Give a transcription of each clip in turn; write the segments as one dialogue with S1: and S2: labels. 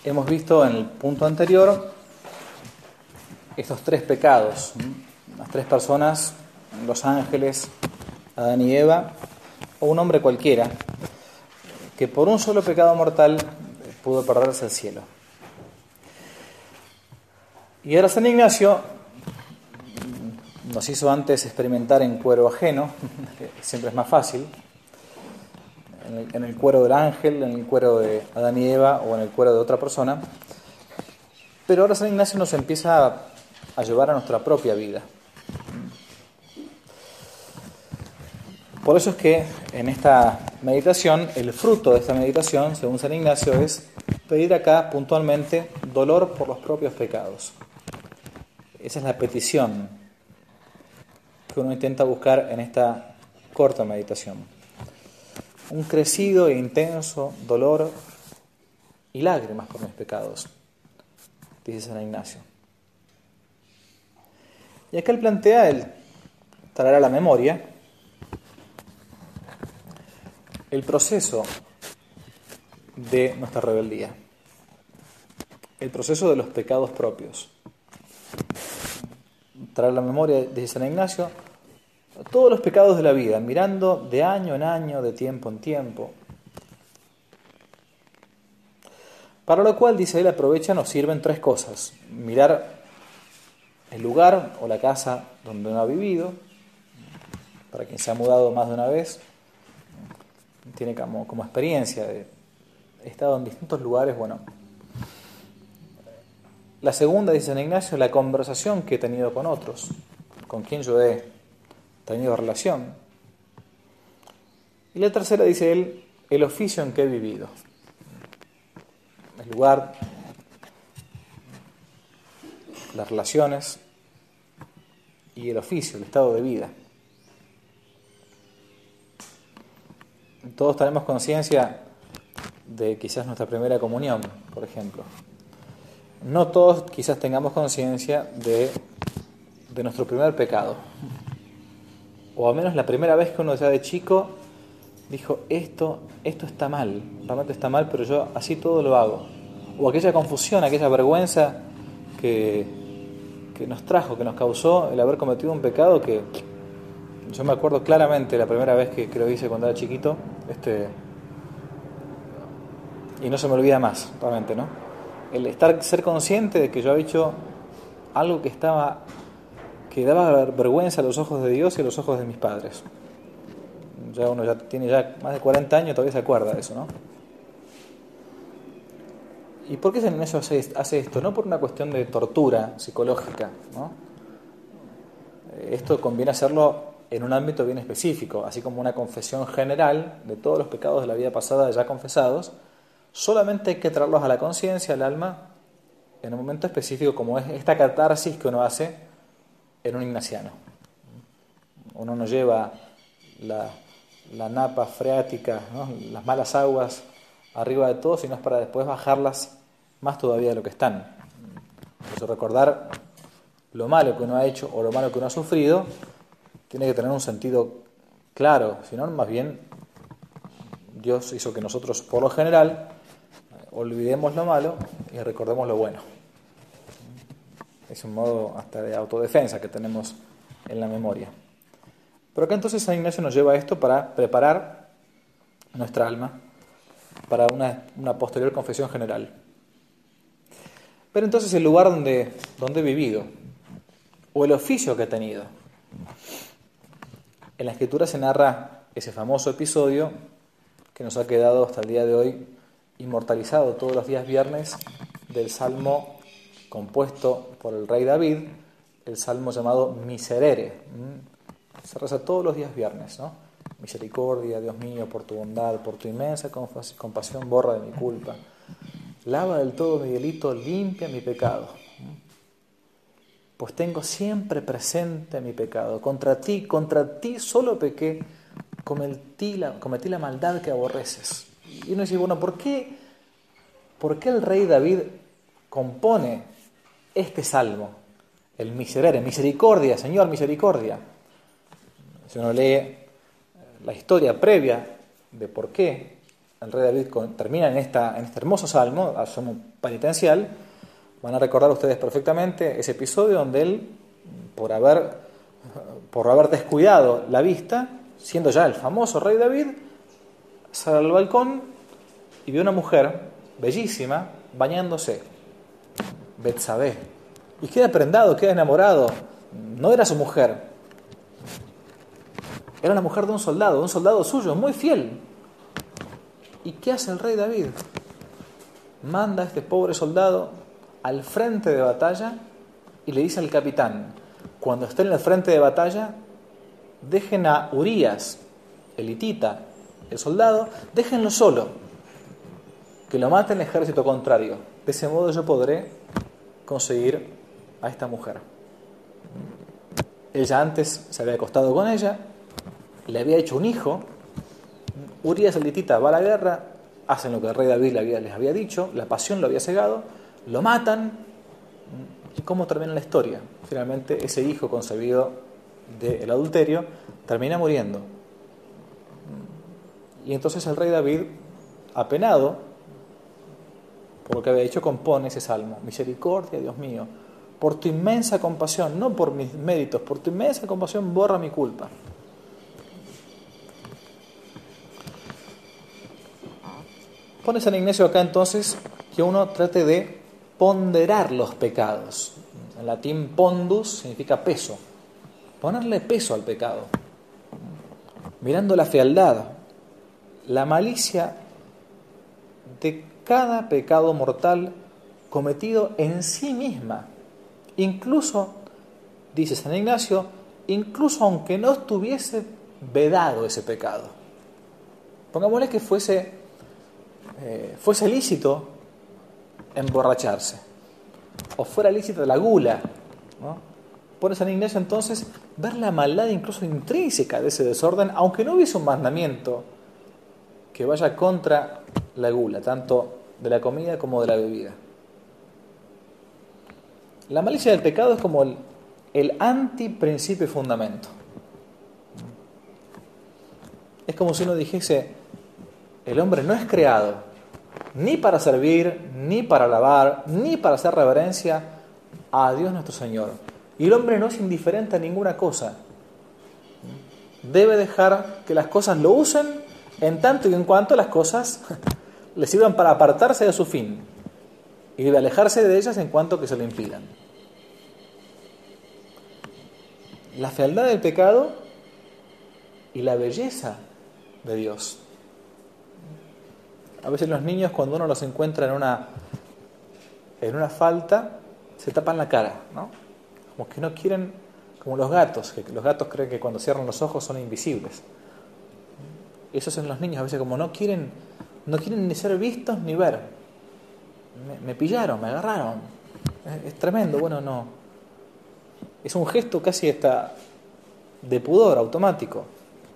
S1: Hemos visto en el punto anterior estos tres pecados, las tres personas, los ángeles, Adán y Eva, o un hombre cualquiera, que por un solo pecado mortal pudo perderse el cielo. Y ahora San Ignacio nos hizo antes experimentar en cuero ajeno, que siempre es más fácil, en el cuero del ángel, en el cuero de Adán y Eva o en el cuero de otra persona. Pero ahora San Ignacio nos empieza a llevar a nuestra propia vida. Por eso es que en esta meditación, el fruto de esta meditación, según San Ignacio, es pedir acá puntualmente dolor por los propios pecados. Esa es la petición que uno intenta buscar en esta corta meditación. Un crecido e intenso dolor y lágrimas por mis pecados, dice San Ignacio. Y acá él plantea el traer a la memoria el proceso de nuestra rebeldía, el proceso de los pecados propios. Traer a la memoria, dice San Ignacio, todos los pecados de la vida, mirando de año en año, de tiempo en tiempo. Para lo cual, dice él, aprovecha, nos sirven tres cosas. Mirar el lugar o la casa donde uno ha vivido, para quien se ha mudado más de una vez, tiene como experiencia de he estado en distintos lugares. Bueno, la segunda, dice San Ignacio, la conversación que he tenido con otros, con quien yo he tenido relación. Y la tercera, dice él, el oficio en que he vivido, el lugar, las relaciones y el oficio, el estado de vida. Todos tenemos conciencia de quizás nuestra primera comunión, por ejemplo. No todos quizás tengamos conciencia de nuestro primer pecado. O al menos la primera vez que uno ya de chico dijo, esto está mal, realmente está mal, pero yo así todo lo hago. O aquella confusión, aquella vergüenza que nos trajo, que nos causó el haber cometido un pecado que yo me acuerdo claramente la primera vez que lo hice cuando era chiquito, y no se me olvida más, realmente, ¿no? Ser consciente de que yo había hecho algo que daba vergüenza a los ojos de Dios y a los ojos de mis padres. Ya uno tiene más de 40 años, todavía se acuerda de eso, ¿no? ¿Y por qué San Ignacio hace esto? No por una cuestión de tortura psicológica, ¿no? Esto conviene hacerlo en un ámbito bien específico, así como una confesión general de todos los pecados de la vida pasada ya confesados. Solamente hay que traerlos a la conciencia, al alma, en un momento específico, como es esta catarsis que uno hace en un ignaciano. Uno no lleva la napa freática, ¿no? Las malas aguas arriba de todo, sino es para después bajarlas más todavía de lo que están. Por eso recordar lo malo que uno ha hecho o lo malo que uno ha sufrido tiene que tener un sentido claro, si no, más bien Dios hizo que nosotros, por lo general, olvidemos lo malo y recordemos lo bueno. Es un modo hasta de autodefensa que tenemos en la memoria. Pero acá entonces San Ignacio nos lleva a esto para preparar nuestra alma para una posterior confesión general. Pero entonces el lugar donde he vivido, o el oficio que he tenido. En la Escritura se narra ese famoso episodio que nos ha quedado hasta el día de hoy inmortalizado todos los días viernes del salmo compuesto por el rey David, el salmo llamado Miserere. Se reza todos los días viernes, ¿no? Misericordia, Dios mío, por tu bondad, por tu inmensa compasión, borra de mi culpa. Lava del todo mi delito, limpia mi pecado. Pues tengo siempre presente mi pecado. Contra ti solo pequé, cometí la maldad que aborreces. Y uno dice, bueno, ¿por qué el rey David compone este salmo? El Miserere, misericordia, Señor, misericordia. Si uno lee la historia previa de por qué el rey David termina en este hermoso salmo penitencial, van a recordar ustedes perfectamente ese episodio donde él, por haber descuidado la vista, siendo ya el famoso rey David, sale al balcón y ve una mujer bellísima bañándose, Betsabé, y queda prendado, queda enamorado. No era su mujer, era la mujer de un soldado suyo, muy fiel. ¿Y qué hace el rey David? Manda a este pobre soldado al frente de batalla y le dice al capitán: cuando esté en el frente de batalla, dejen a Urías, el hitita, el soldado, déjenlo solo, que lo mate el ejército contrario. De ese modo yo podré conseguir a esta mujer. Ella antes se había acostado con ella, le había hecho un hijo. Urías el hitita va a la guerra, hacen lo que el rey David les había dicho, la pasión lo había cegado, lo matan. ¿Y cómo termina la historia? Finalmente ese hijo concebido del adulterio termina muriendo. Y entonces el rey David, apenado por lo que había hecho, compone ese salmo: misericordia, Dios mío, por tu inmensa compasión, no por mis méritos, por tu inmensa compasión borra mi culpa. Pone San Ignacio acá entonces que uno trate de ponderar los pecados. En latín pondus significa peso. Ponerle peso al pecado. Mirando la fealdad, la malicia de cada pecado mortal cometido en sí misma. Incluso, dice San Ignacio, incluso aunque no estuviese vedado ese pecado. Pongámosle que fuese lícito emborracharse, o fuera lícita la gula, ¿no? Pone San Ignacio entonces ver la maldad incluso intrínseca de ese desorden, aunque no hubiese un mandamiento que vaya contra la gula, tanto de la comida como de la bebida. La malicia del pecado es como el antiprincipio y fundamento. Es como si uno dijese: el hombre no es creado ni para servir, ni para alabar, ni para hacer reverencia a Dios nuestro Señor. Y el hombre no es indiferente a ninguna cosa. Debe dejar que las cosas lo usen en tanto y en cuanto las cosas le sirvan para apartarse de su fin. Y debe alejarse de ellas en cuanto que se lo impidan. La fealdad del pecado y la belleza de Dios. A veces los niños, cuando uno los encuentra en una falta, se tapan la cara, ¿no? Como que no quieren, como los gatos, que los gatos creen que cuando cierran los ojos son invisibles. Eso son los niños, a veces como no quieren ni ser vistos ni ver. Me pillaron, me agarraron. Es tremendo, bueno, no. Es un gesto casi hasta de pudor automático.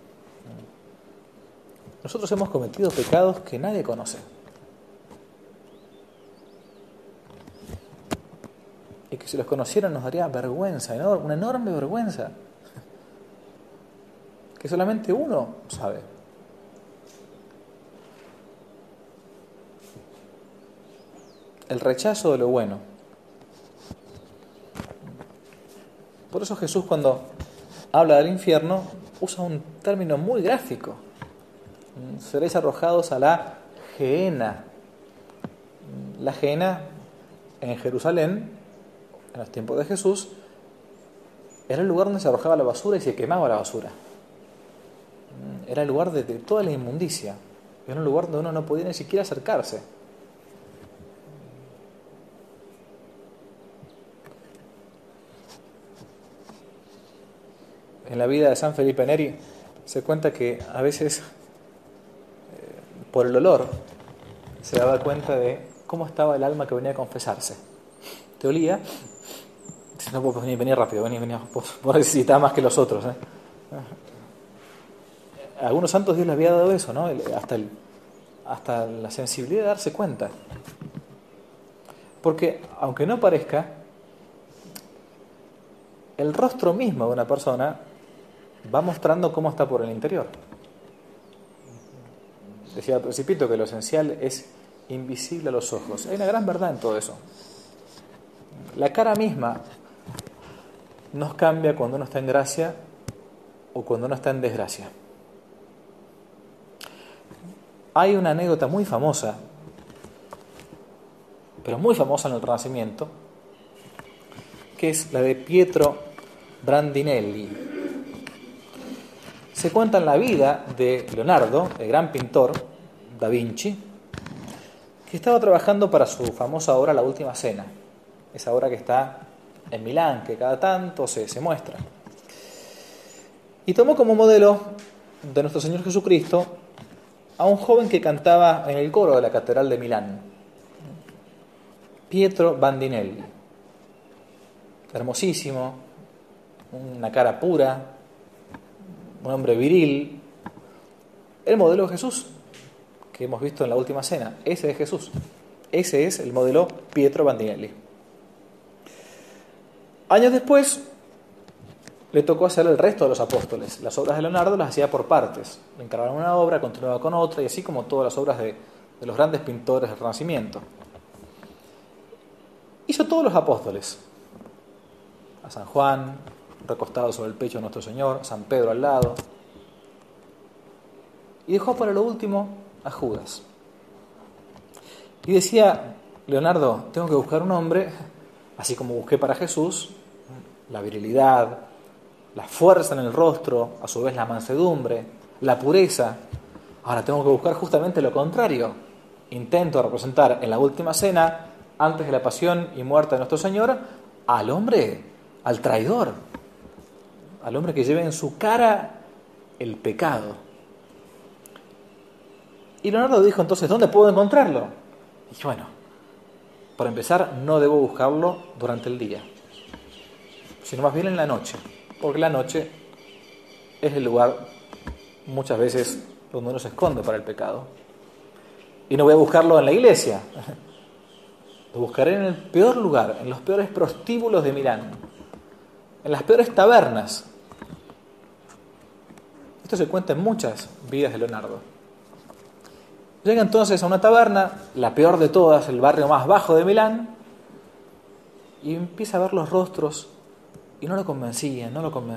S1: Nosotros hemos cometido pecados que nadie conoce. Y que si los conocieran nos daría vergüenza, una enorme vergüenza. Que solamente uno sabe. El rechazo de lo bueno. Por eso Jesús, cuando habla del infierno, usa un término muy gráfico. Seréis arrojados a la gehenna. La gehenna en Jerusalén, en los tiempos de Jesús, era el lugar donde se arrojaba la basura y se quemaba la basura. Era el lugar de toda la inmundicia. Era un lugar donde uno no podía ni siquiera acercarse. En la vida de San Felipe Neri se cuenta que a veces, por el olor, se daba cuenta de cómo estaba el alma que venía a confesarse. Te olía, no, pues venía rápido, venía, vos necesitabas más que los otros. A algunos santos Dios les había dado eso, ¿no? Hasta la sensibilidad de darse cuenta. Porque, aunque no parezca, el rostro mismo de una persona va mostrando cómo está por el interior. decía al principito que lo esencial es invisible a los ojos. Hay una gran verdad en todo eso. La cara misma nos cambia cuando uno está en gracia o cuando uno está en desgracia. Hay una anécdota muy famosa, pero muy famosa en el Renacimiento, que es la de Pietro Bandinelli. Se cuenta en la vida de Leonardo, el gran pintor da Vinci, que estaba trabajando para su famosa obra La Última Cena, esa obra que está en Milán, que cada tanto se muestra. Y tomó como modelo de nuestro Señor Jesucristo a un joven que cantaba en el coro de la Catedral de Milán, Pietro Bandinelli. Hermosísimo, una cara pura, un hombre viril, el modelo de Jesús que hemos visto en La Última Cena. Ese es Jesús, ese es el modelo Pietro Bandinelli. Años después le tocó hacer el resto de los apóstoles. Las obras de Leonardo las hacía por partes. Le encargaban una obra, continuaba con otra, y así como todas las obras de los grandes pintores del Renacimiento. Hizo todos los apóstoles. A San Juan, recostado sobre el pecho de nuestro Señor, a San Pedro al lado. Y dejó para lo último a Judas. Y decía Leonardo, tengo que buscar un hombre, así como busqué para Jesús, la virilidad, la fuerza en el rostro, a su vez la mansedumbre, la pureza. Ahora tengo que buscar justamente lo contrario. Intento representar en La Última Cena, antes de la pasión y muerte de nuestro Señor, al hombre, al traidor, al hombre que lleva en su cara el pecado. Y Leonardo dijo entonces, ¿dónde puedo encontrarlo? Y dije, bueno, para empezar, no debo buscarlo durante el día, sino más bien en la noche, porque la noche es el lugar muchas veces donde uno se esconde para el pecado. Y no voy a buscarlo en la iglesia, lo buscaré en el peor lugar, en los peores prostíbulos de Milán, en las peores tabernas. Esto se cuenta en muchas vidas de Leonardo. Llega entonces a una taberna, la peor de todas, el barrio más bajo de Milán, y empieza a ver los rostros y no lo convencían,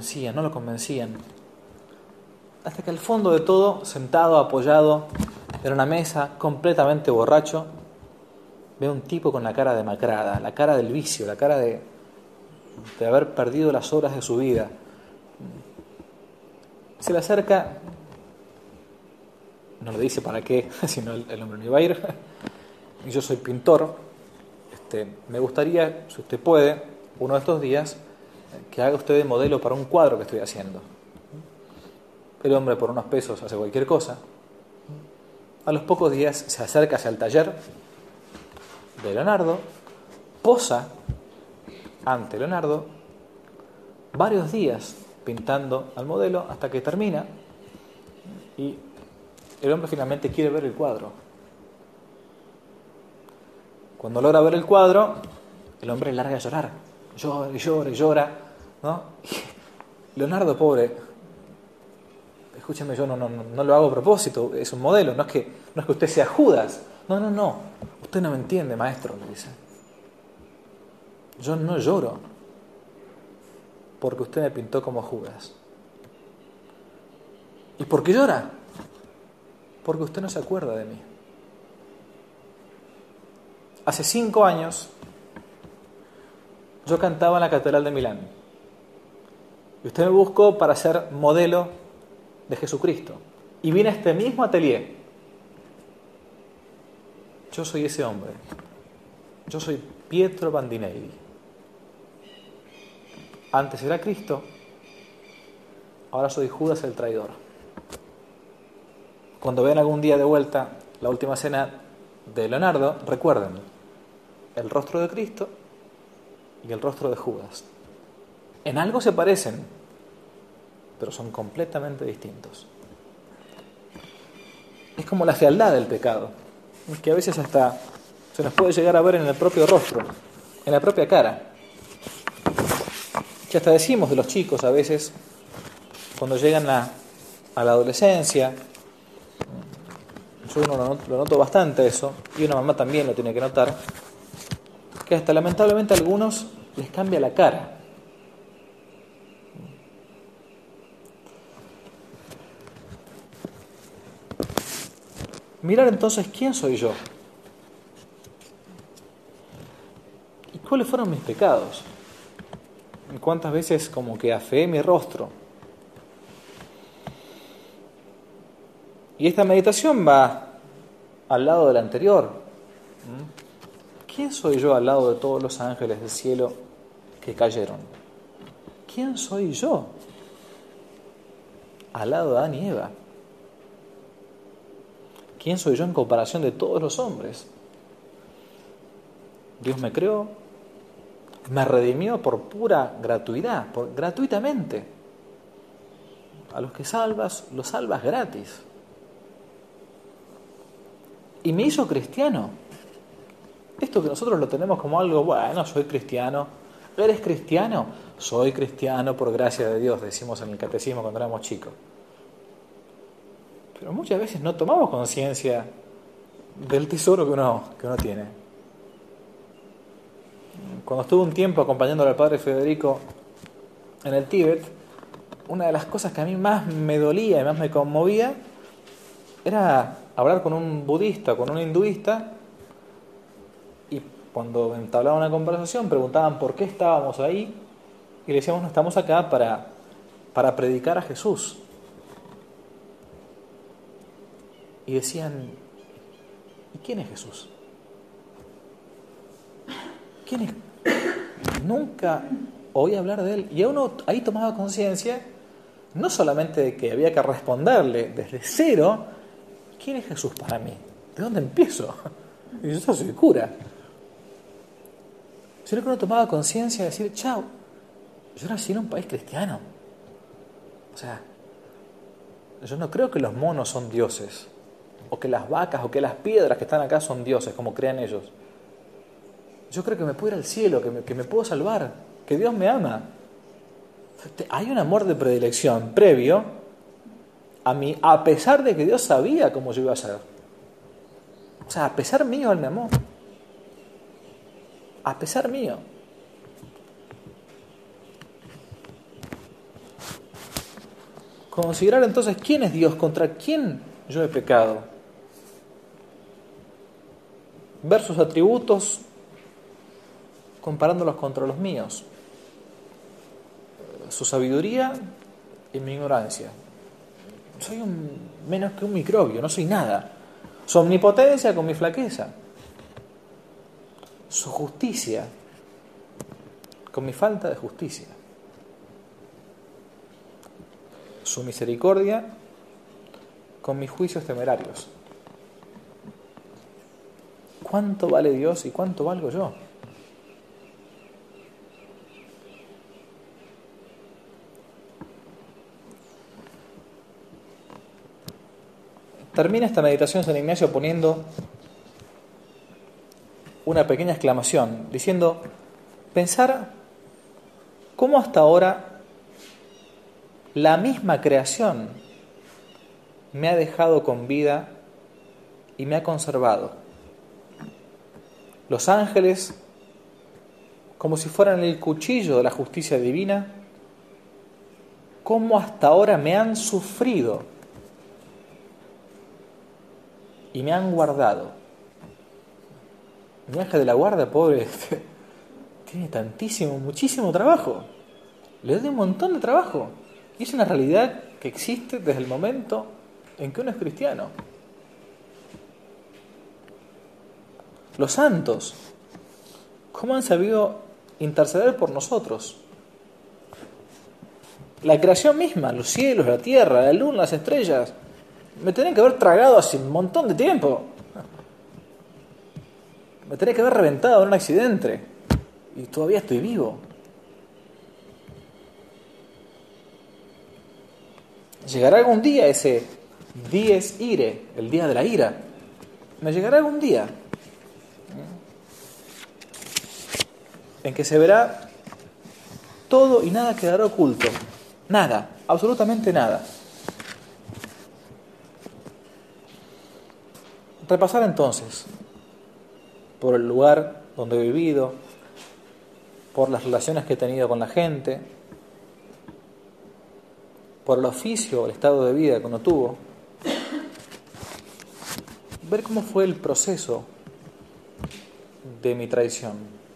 S1: hasta que al fondo de todo, sentado, apoyado en una mesa, completamente borracho, ve un tipo con la cara demacrada, la cara del vicio, la cara de haber perdido las horas de su vida. Se le acerca, no le dice para qué, sino el hombre no iba a ir. Y yo soy pintor, me gustaría, si usted puede, uno de estos días, que haga usted de modelo para un cuadro que estoy haciendo. El hombre por unos pesos hace cualquier cosa. A los pocos días se acerca hacia el taller de Leonardo, posa ante Leonardo varios días pintando al modelo hasta que termina y el hombre finalmente quiere ver el cuadro. Cuando logra ver el cuadro, el hombre larga a llorar, llora, ¿no? Y Leonardo, pobre, escúcheme, yo no lo hago a propósito, es un modelo, no es que usted sea Judas, no, usted no me entiende, maestro, le dice. Yo no lloro porque usted me pintó como Judas. ¿Y por qué llora? Porque usted no se acuerda de mí. Hace 5 años yo cantaba en la Catedral de Milán y usted me buscó para ser modelo de Jesucristo y vine a este mismo atelier. Yo soy ese hombre. Yo soy Pietro Bandinelli. Antes era Cristo, ahora soy Judas el traidor. Cuando vean algún día de vuelta La Última Cena de Leonardo, recuerden el rostro de Cristo y el rostro de Judas. En algo se parecen, pero son completamente distintos. Es como la fealdad del pecado, que a veces hasta se nos puede llegar a ver en el propio rostro, en la propia cara. Que hasta decimos de los chicos a veces, cuando llegan a la adolescencia, yo lo noto bastante eso, y una mamá también lo tiene que notar, que hasta lamentablemente a algunos les cambia la cara. Mirar entonces quién soy yo y cuáles fueron mis pecados, y cuántas veces como que afeé mi rostro. Y esta meditación va al lado de la anterior. ¿Quién soy yo al lado de todos los ángeles del cielo que cayeron? ¿Quién soy yo al lado de Adán y Eva? ¿Quién soy yo en comparación de todos los hombres? Dios me creó, me redimió por pura gratuidad, gratuitamente. A los que salvas, los salvas gratis. Y me hizo cristiano. Esto que nosotros lo tenemos como algo, bueno, soy cristiano. ¿Eres cristiano? Soy cristiano por gracia de Dios, decimos en el catecismo cuando éramos chicos. Pero muchas veces no tomamos conciencia del tesoro que uno tiene. Cuando estuve un tiempo acompañándole al padre Federico en el Tíbet, una de las cosas que a mí más me dolía y más me conmovía era hablar con un budista, con un hinduista, y cuando entablaba una conversación preguntaban por qué estábamos ahí, y le decíamos, no, estamos acá para predicar a Jesús. Y decían, ¿y quién es Jesús? ¿Quién es? Nunca oí hablar de él. Y uno ahí tomaba conciencia, no solamente de que había que responderle desde cero, ¿quién es Jesús para mí? ¿De dónde empiezo? Y yo soy cura. Sino que uno tomaba conciencia de decir, chao, yo nací en un país cristiano. O sea, yo no creo que los monos son dioses, o que las vacas, o que las piedras que están acá son dioses, como crean ellos. Yo creo que me puedo ir al cielo, que me puedo salvar, que Dios me ama. Hay un amor de predilección previo a mí, a pesar de que Dios sabía cómo yo iba a ser. O sea, a pesar mío Él me amó. A pesar mío. Considerar entonces quién es Dios, contra quién yo he pecado. Ver sus atributos comparándolos contra los míos. Su sabiduría y mi ignorancia. Soy menos que un microbio, no soy nada. Su omnipotencia con mi flaqueza. Su justicia con mi falta de justicia. Su misericordia con mis juicios temerarios. ¿Cuánto vale Dios y cuánto valgo yo? Termina esta meditación San Ignacio poniendo una pequeña exclamación, diciendo, pensar cómo hasta ahora la misma creación me ha dejado con vida y me ha conservado. Los ángeles, como si fueran el cuchillo de la justicia divina, cómo hasta ahora me han sufrido y me han guardado. Mi ángel de la guarda, pobre, tiene muchísimo trabajo. Le doy un montón de trabajo. Y es una realidad que existe desde el momento en que uno es cristiano. Los santos, ¿cómo han sabido interceder por nosotros? La creación misma, los cielos, la tierra, la luna, las estrellas, me tenían que haber tragado hace un montón de tiempo. Me tenía que haber reventado en un accidente. Y todavía estoy vivo. Llegará algún día ese dies irae, el día de la ira. Me llegará algún día en que se verá todo y nada quedará oculto. Nada, absolutamente nada. repasar entonces por el lugar donde he vivido, por las relaciones que he tenido con la gente, por el oficio, el estado de vida que uno tuvo, ver cómo fue el proceso de mi traición,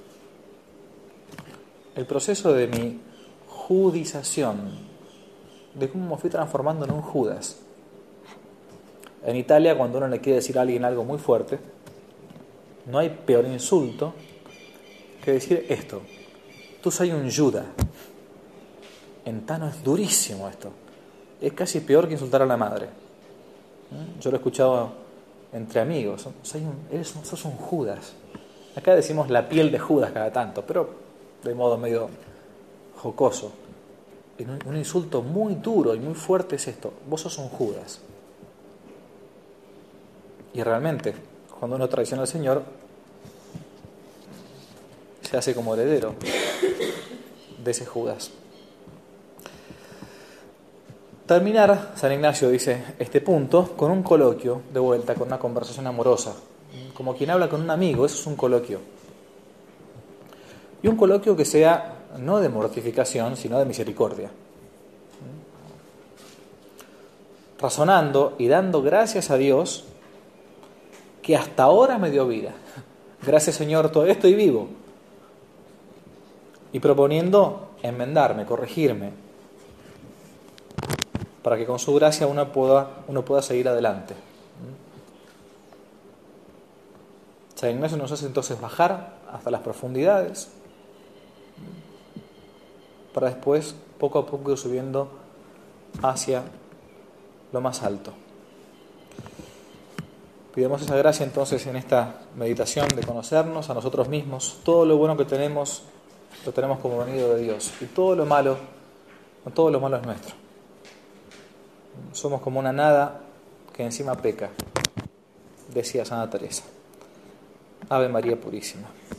S1: el proceso de mi judización, de cómo me fui transformando en un Judas. En Italia, cuando uno le quiere decir a alguien algo muy fuerte, no hay peor insulto que decir esto: tú soy un Judas. En Tano es durísimo esto. Es casi peor que insultar a la madre. Yo lo he escuchado entre amigos. Sos un Judas. Acá decimos la piel de Judas cada tanto, pero de modo medio jocoso. Un insulto muy duro y muy fuerte es esto: vos sos un Judas. Y realmente, cuando uno traiciona al Señor, se hace como heredero de ese Judas. Terminar, San Ignacio dice este punto, con un coloquio de vuelta, con una conversación amorosa. Como quien habla con un amigo, eso es un coloquio. Y un coloquio que sea no de mortificación, sino de misericordia. Razonando y dando gracias a Dios que hasta ahora me dio vida. Gracias, Señor, todo esto y vivo. Y proponiendo enmendarme, corregirme, para que con su gracia uno pueda seguir adelante. San Ignacio nos hace entonces bajar hasta las profundidades, para después, poco a poco, ir subiendo hacia lo más alto. Pidamos esa gracia entonces en esta meditación de conocernos a nosotros mismos. Todo lo bueno que tenemos, lo tenemos como venido de Dios. Y todo lo malo es nuestro. Somos como una nada que encima peca, decía Santa Teresa. Ave María Purísima.